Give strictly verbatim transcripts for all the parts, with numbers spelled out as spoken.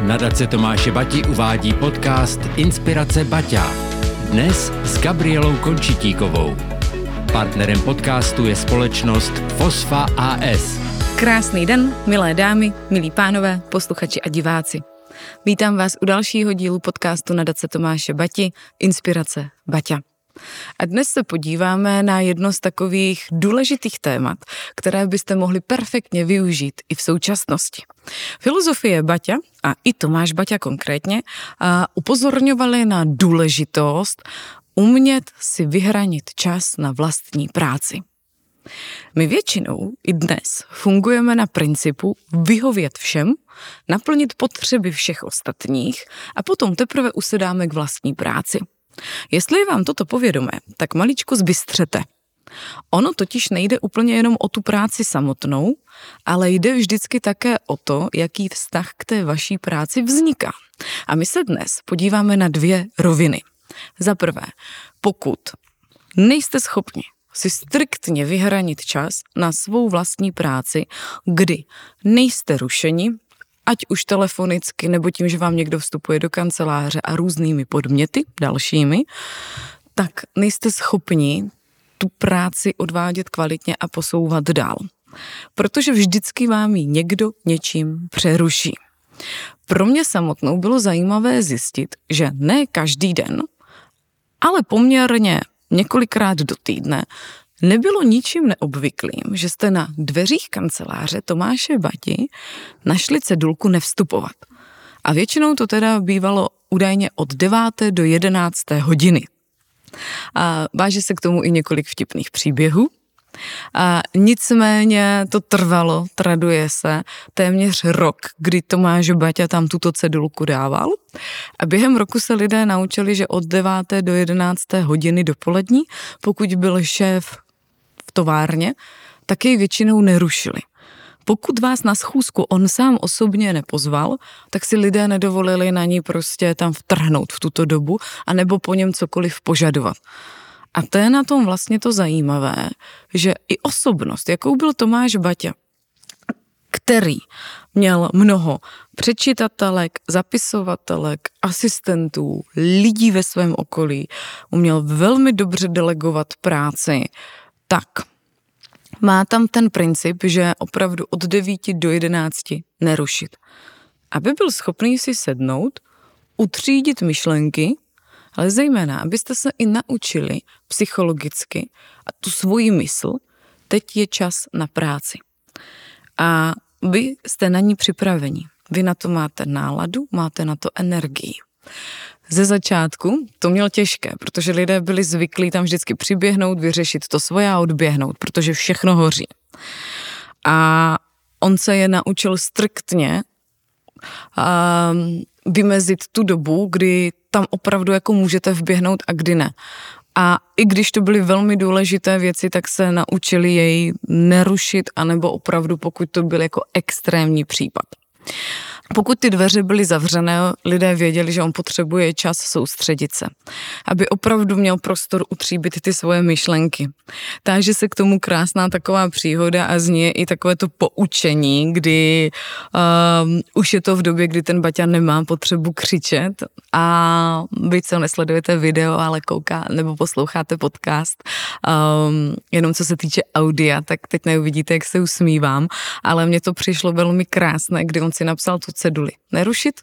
Nadace Tomáše Bati uvádí podcast Inspirace Baťa. Dnes s Gabrielou Končitíkovou. Partnerem podcastu je společnost Fosfa A S. Krásný den, milé dámy, milí pánové, posluchači a diváci. Vítám vás u dalšího dílu podcastu Nadace Tomáše Bati Inspirace Baťa. A dnes se podíváme na jedno z takových důležitých témat, které byste mohli perfektně využít i v současnosti. Filozofie Baťa a i Tomáš Baťa konkrétně upozorňovali na důležitost umět si vyhranit čas na vlastní práci. My většinou i dnes fungujeme na principu vyhovět všem, naplnit potřeby všech ostatních a potom teprve usedáme k vlastní práci. Jestli je vám toto povědomé, tak maličko zbystřete. Ono totiž nejde úplně jenom o tu práci samotnou, ale jde vždycky také o to, jaký vztah k té vaší práci vzniká. A my se dnes podíváme na dvě roviny. Za prvé, pokud nejste schopni si striktně vyhranit čas na svou vlastní práci, kdy nejste rušeni, ať už telefonicky, nebo tím, že vám někdo vstupuje do kanceláře a různými podměty dalšími, tak nejste schopni tu práci odvádět kvalitně a posouvat dál. Protože vždycky vám ji někdo něčím přeruší. Pro mě samotnou bylo zajímavé zjistit, že ne každý den, ale poměrně několikrát do týdne nebylo ničím neobvyklým, že jste na dveřích kanceláře Tomáše Bati našli cedulku nevstupovat. A většinou to teda bývalo údajně od deváté do jedenácté hodiny. A váže se k tomu i několik vtipných příběhů. A nicméně to trvalo, traduje se, téměř rok, kdy Tomáš Baťa tam tuto cedulku dával. A během roku se lidé naučili, že od deváté do jedenácté hodiny dopolední, pokud byl šéf v továrně, tak jej většinou nerušili. Pokud vás na schůzku on sám osobně nepozval, tak si lidé nedovolili na ní prostě tam vtrhnout v tuto dobu, anebo po něm cokoliv požadovat. A to je na tom vlastně to zajímavé, že i osobnost, jakou byl Tomáš Baťa, který měl mnoho přečitatelek, zapisovatelek, asistentů, lidí ve svém okolí, uměl velmi dobře delegovat práci, tak má tam ten princip, že opravdu od devíti do jedenácti nerušit. Aby byl schopný si sednout, utřídit myšlenky, ale zejména, abyste se i naučili psychologicky a tu svoji mysl, teď je čas na práci. A vy jste na ní připraveni. Vy na to máte náladu, máte na to energii. Ze začátku to měl těžké, protože lidé byli zvyklí tam vždycky přiběhnout, vyřešit to svoje a odběhnout, protože všechno hoří. A on se je naučil striktně um, vymezit tu dobu, kdy tam opravdu jako můžete vběhnout a kdy ne. A i když to byly velmi důležité věci, tak se naučili jej nerušit, anebo opravdu, pokud to byl jako extrémní případ. Pokud ty dveře byly zavřené, lidé věděli, že on potřebuje čas soustředit se, aby opravdu měl prostor utříbit ty svoje myšlenky. Takže se k tomu krásná taková příhoda a z ní je i takové to poučení, kdy um, už je to v době, kdy ten Baťa nemá potřebu křičet a vy, co nesledujete video, ale kouká nebo posloucháte podcast, um, jenom co se týče audia, tak teď neuvidíte, jak se usmívám, ale mně to přišlo velmi krásné, kdy on si napsal tu ceduli nerušit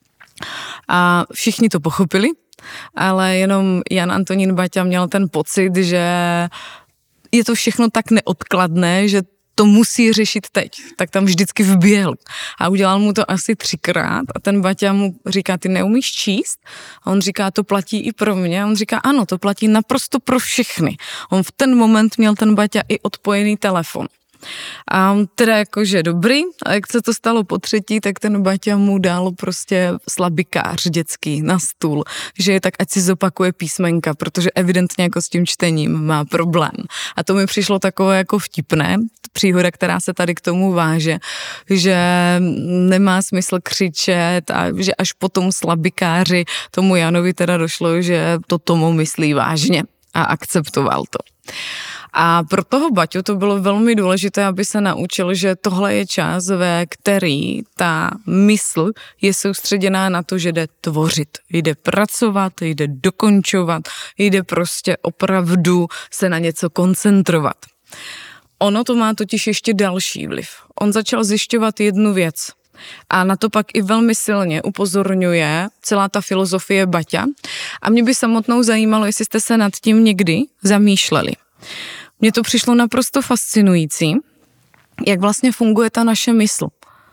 a všichni to pochopili, ale jenom Jan Antonín Baťa měl ten pocit, že je to všechno tak neodkladné, že to musí řešit teď, tak tam vždycky vběhl a udělal mu to asi třikrát a ten Baťa mu říká, ty neumíš číst? A on říká, to platí i pro mě. A on říká, ano, to platí naprosto pro všechny. On v ten moment měl ten Baťa i odpojený telefon. A on teda jakože dobrý, a jak se to stalo po třetí, tak ten Baťa mu dal prostě slabikář dětský na stůl, že je tak ať si zopakuje písmenka, protože evidentně jako s tím čtením má problém. A to mi přišlo takové jako vtipné, příhoda, která se tady k tomu váže, že nemá smysl křičet a že až po tom slabikáři tomu Janovi teda došlo, že to tomu myslí vážně a akceptoval to. A pro toho Baťu to bylo velmi důležité, aby se naučil, že tohle je čas, ve který ta mysl je soustředěná na to, že jde tvořit, jde pracovat, jde dokončovat, jde prostě opravdu se na něco koncentrovat. Ono to má totiž ještě další vliv. On začal zjišťovat jednu věc a na to pak i velmi silně upozorňuje celá ta filozofie Baťa. A mě by samotnou zajímalo, jestli jste se nad tím někdy zamýšleli. Mně to přišlo naprosto fascinující, jak vlastně funguje ta naše mysl.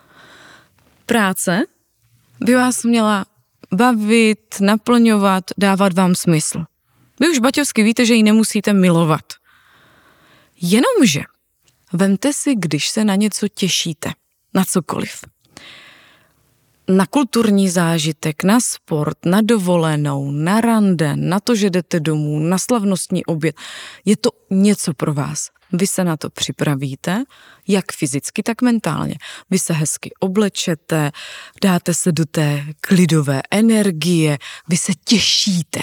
Práce by vás měla bavit, naplňovat, dávat vám smysl. Vy už baťovsky víte, že ji nemusíte milovat. Jenomže vemte si, když se na něco těšíte, na cokoliv. Na kulturní zážitek, na sport, na dovolenou, na rande, na to, že jdete domů, na slavnostní oběd. Je to něco pro vás. Vy se na to připravíte, jak fyzicky, tak mentálně. Vy se hezky oblečete, dáte se do té klidové energie, vy se těšíte.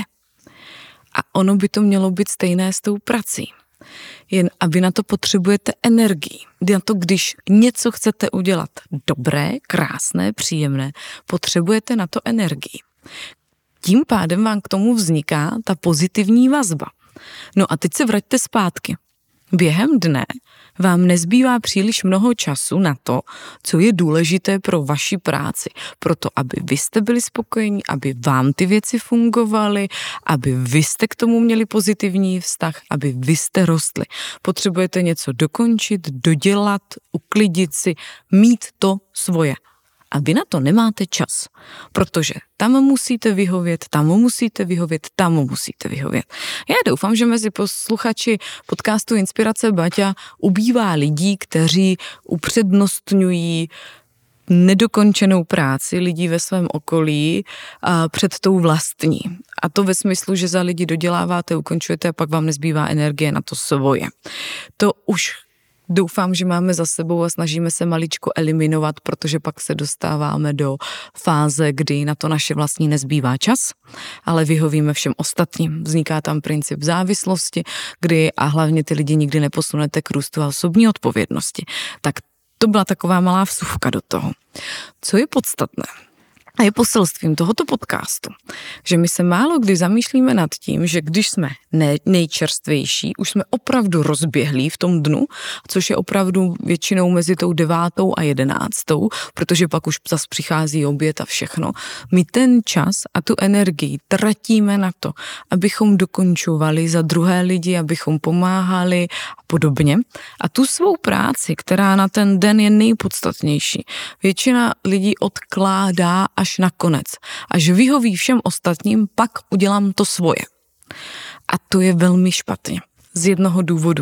A ono by to mělo být stejné s tou prací. Jen a vy na to potřebujete energii. Na to, když něco chcete udělat dobré, krásné, příjemné, potřebujete na to energii. Tím pádem vám k tomu vzniká ta pozitivní vazba. No a teď se vraťte zpátky. Během dne vám nezbývá příliš mnoho času na to, co je důležité pro vaši práci. Proto, aby vy jste byli spokojení, aby vám ty věci fungovaly, aby vy jste k tomu měli pozitivní vztah, aby vy jste rostli. Potřebujete něco dokončit, dodělat, uklidit si, mít to svoje. A vy na to nemáte čas, protože tam musíte vyhovět, tam musíte vyhovět, tam musíte vyhovět. Já doufám, že mezi posluchači podcastu Inspirace Baťa ubývá lidí, kteří upřednostňují nedokončenou práci lidí ve svém okolí a před tou vlastní. A to ve smyslu, že za lidi doděláváte, ukončujete a pak vám nezbývá energie na to svoje. To už doufám, že máme za sebou a snažíme se maličko eliminovat, protože pak se dostáváme do fáze, kdy na to naše vlastní nezbývá čas, ale vyhovíme všem ostatním. Vzniká tam princip závislosti, kdy a hlavně ty lidi nikdy neposunete k růstu a osobní odpovědnosti. Tak to byla taková malá vsuvka do toho. Co je podstatné? A je poselstvím tohoto podcastu, že my se málo kdy zamýšlíme nad tím, že když jsme ne, nejčerstvější, už jsme opravdu rozběhlí v tom dnu, což je opravdu většinou mezi tou devátou a jedenáctou, protože pak už zas přichází oběd a všechno. My ten čas a tu energii tratíme na to, abychom dokončovali za druhé lidi, abychom pomáhali a podobně. A tu svou práci, která na ten den je nejpodstatnější, většina lidí odkládá až nakonec. Až vyhoví všem ostatním, pak udělám to svoje. A to je velmi špatně. Z jednoho důvodu.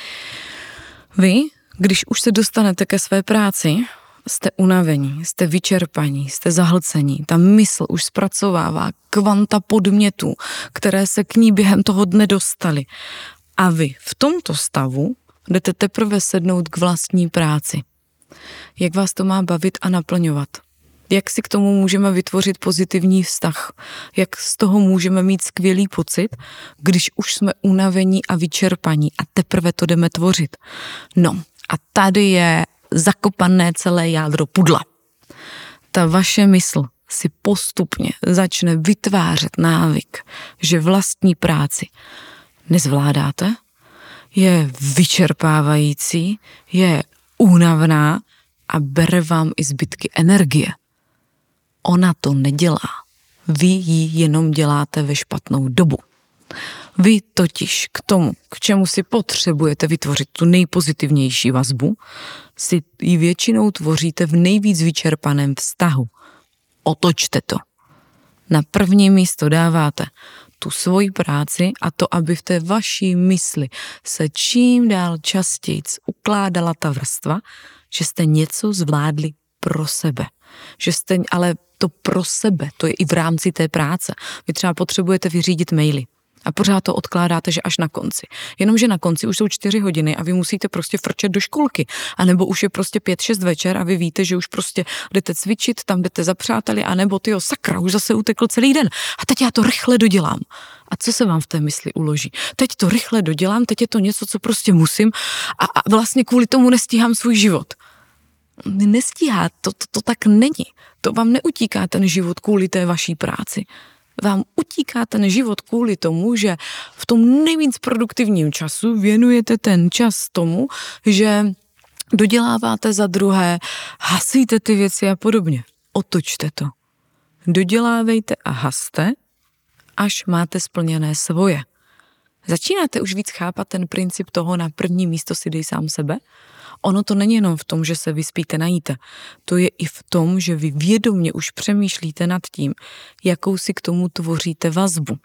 Vy, když už se dostanete ke své práci, jste unavení, jste vyčerpaní, jste zahlcení. Ta mysl už zpracovává kvanta podmětů, které se k ní během toho dne dostaly. A vy v tomto stavu jdete teprve sednout k vlastní práci. Jak vás to má bavit a naplňovat? Jak si k tomu můžeme vytvořit pozitivní vztah? Jak z toho můžeme mít skvělý pocit, když už jsme unavení a vyčerpaní a teprve to jdeme tvořit? No a tady je zakopané celé jádro pudla. Ta vaše mysl si postupně začne vytvářet návyk, že vlastní práci nezvládáte, je vyčerpávající, je únavná a bere vám i zbytky energie. Ona to nedělá. Vy ji jenom děláte ve špatnou dobu. Vy totiž k tomu, k čemu si potřebujete vytvořit tu nejpozitivnější vazbu, si ji většinou tvoříte v nejvíc vyčerpaném vztahu. Otočte to. Na první místo dáváte tu svoji práci a to, aby v té vaší mysli se čím dál častěji ukládala ta vrstva, že jste něco zvládli pro sebe. Že jste, ale to pro sebe, to je i v rámci té práce. Vy třeba potřebujete vyřídit maily a pořád to odkládáte, že až na konci. Jenomže na konci už jsou čtyři hodiny a vy musíte prostě frčet do školky. A nebo už je prostě pět, šest večer a vy víte, že už prostě jdete cvičit, tam jdete za přáteli, a nebo tyjo, sakra, už zase utekl celý den. A teď já to rychle dodělám. A A co se vám v té mysli uloží? Teď to rychle dodělám, teď je to něco, co prostě musím a, a vlastně kvůli tomu nestíhám svůj život. Nestíhá, to, to, to tak není. To vám neutíká ten život kvůli té vaší práci. Vám utíká ten život kvůli tomu, že v tom nejvíc produktivním času věnujete ten čas tomu, že doděláváte za druhé, hasíte ty věci a podobně. Otočte to. Dodělávejte a haste, až máte splněné svoje. Začínáte už víc chápat ten princip toho na první místo si dej sám sebe? Ono to není jenom v tom, že se vyspíte, najíte. To je i v tom, že vy vědomě už přemýšlíte nad tím, jakou si k tomu tvoříte vazbu.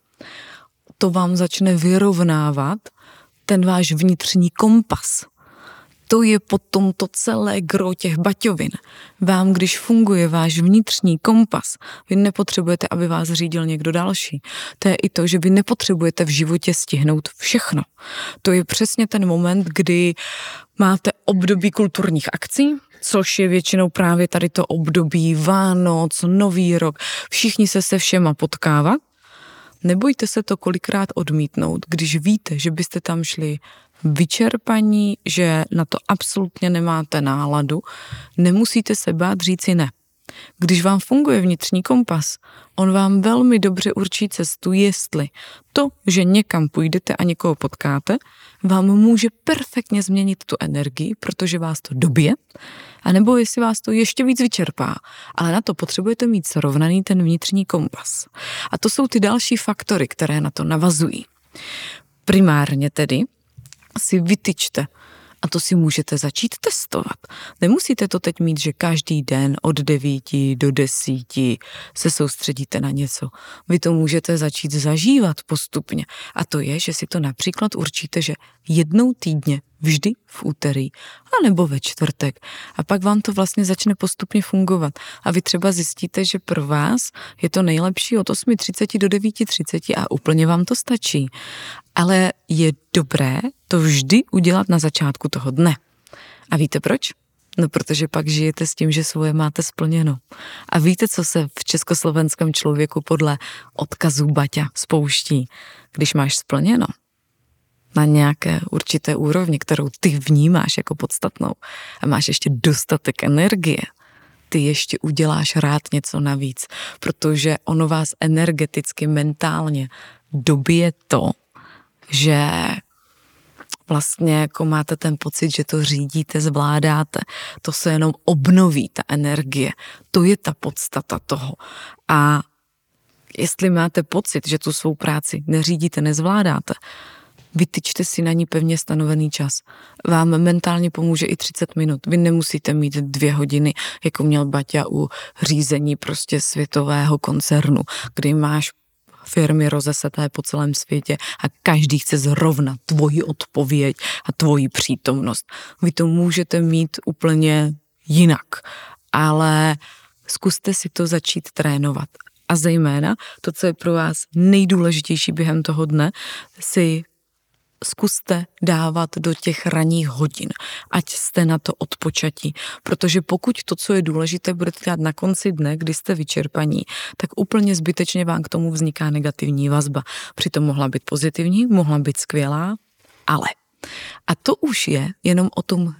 To vám začne vyrovnávat ten váš vnitřní kompas. To je potom to celé gro těch baťovin. Vám, když funguje váš vnitřní kompas, vy nepotřebujete, aby vás řídil někdo další. To je i to, že vy nepotřebujete v životě stihnout všechno. To je přesně ten moment, kdy máte období kulturních akcí, což je většinou právě tady to období Vánoc, Nový rok. Všichni se se všema potkávat. Nebojte se to kolikrát odmítnout, když víte, že byste tam šli vyčerpaní, že na to absolutně nemáte náladu, nemusíte se bát říci ne. Když vám funguje vnitřní kompas, on vám velmi dobře určí cestu, jestli to, že někam půjdete a někoho potkáte, vám může perfektně změnit tu energii, protože vás to dobije, anebo jestli vás to ještě víc vyčerpá. Ale na to potřebujete mít srovnaný ten vnitřní kompas. A to jsou ty další faktory, které na to navazují. Primárně tedy si vytyčte, a to si můžete začít testovat. Nemusíte to teď mít, že každý den od devíti do desíti se soustředíte na něco. Vy to můžete začít zažívat postupně. A to je, že si to například určíte, že jednou týdně, vždy v úterý, anebo ve čtvrtek. A pak vám to vlastně začne postupně fungovat. A vy třeba zjistíte, že pro vás je to nejlepší od osm třicet do devět třicet a úplně vám to stačí. Ale je dobré to vždy udělat na začátku toho dne. A víte proč? No, protože pak žijete s tím, že svoje máte splněno. A víte, co se v československém člověku podle odkazů Baťa spouští, když máš splněno? Na nějaké určité úrovni, kterou ty vnímáš jako podstatnou a máš ještě dostatek energie, ty ještě uděláš rád něco navíc, protože ono vás energeticky, mentálně dobije to, že vlastně jako máte ten pocit, že to řídíte, zvládáte, to se jenom obnoví, ta energie. To je ta podstata toho. A jestli máte pocit, že tu svou práci neřídíte, nezvládáte, vytyčte si na ní pevně stanovený čas. Vám mentálně pomůže i třicet minut. Vy nemusíte mít dvě hodiny, jako měl Baťa u řízení prostě světového koncernu, kdy máš firmy rozeseté po celém světě a každý chce zrovna tvoji odpověď a tvoji přítomnost. Vy to můžete mít úplně jinak, ale zkuste si to začít trénovat. A zejména to, co je pro vás nejdůležitější během toho dne, si zkuste dávat do těch ranních hodin, ať jste na to odpočatí, protože pokud to, co je důležité, budete dělat na konci dne, kdy jste vyčerpaní, tak úplně zbytečně vám k tomu vzniká negativní vazba. Přitom mohla být pozitivní, mohla být skvělá, ale. A to už je jenom o tom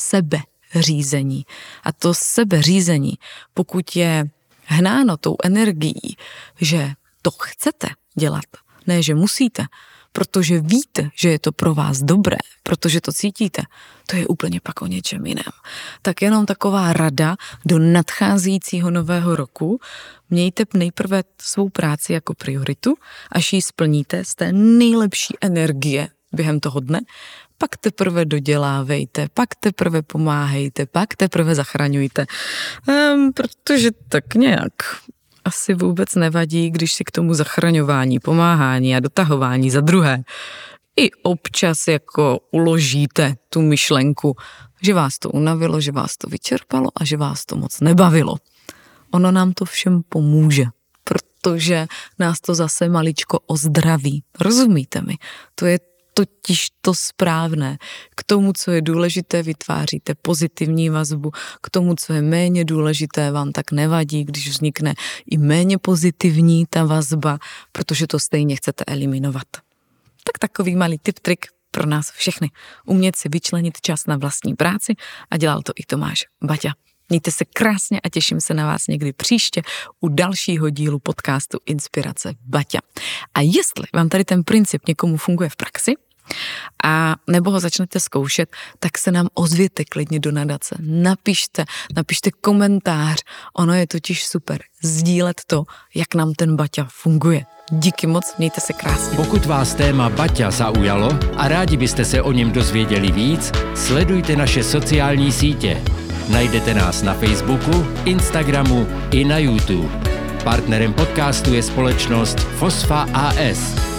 sebeřízení. A to sebeřízení, pokud je hnáno tou energií, že to chcete dělat, ne, že musíte, protože víte, že je to pro vás dobré, protože to cítíte, to je úplně pak o něčem jiném. Tak jenom taková rada do nadcházejícího nového roku. Mějte nejprve svou práci jako prioritu, až ji splníte z té nejlepší energie během toho dne, pak teprve dodělávejte, pak teprve pomáhejte, pak teprve zachraňujte, ehm, protože tak nějak asi vůbec nevadí, když si k tomu zachraňování, pomáhání a dotahování za druhé i občas jako uložíte tu myšlenku, že vás to unavilo, že vás to vyčerpalo a že vás to moc nebavilo. Ono nám to všem pomůže, protože nás to zase maličko ozdraví. Rozumíte mi? To je totiž to správné. K tomu, co je důležité, vytváříte pozitivní vazbu, k tomu, co je méně důležité, vám tak nevadí, když vznikne i méně pozitivní ta vazba, protože to stejně chcete eliminovat. Tak takový malý tip, trik pro nás všechny. Umět si vyčlenit čas na vlastní práci a dělal to i Tomáš Baťa. Mějte se krásně a těším se na vás někdy příště u dalšího dílu podcastu Inspirace Baťa. A jestli vám tady ten princip někomu funguje v praxi, a nebo ho začnete zkoušet, tak se nám ozvěte klidně do nadace. Napište, napište komentář. Ono je totiž super sdílet to, jak nám ten Baťa funguje. Díky moc, mějte se krásně. Pokud vás téma Baťa zaujalo a rádi byste se o něm dozvěděli víc, sledujte naše sociální sítě. Najdete nás na Facebooku, Instagramu i na YouTube. Partnerem podcastu je společnost Fosfa A S.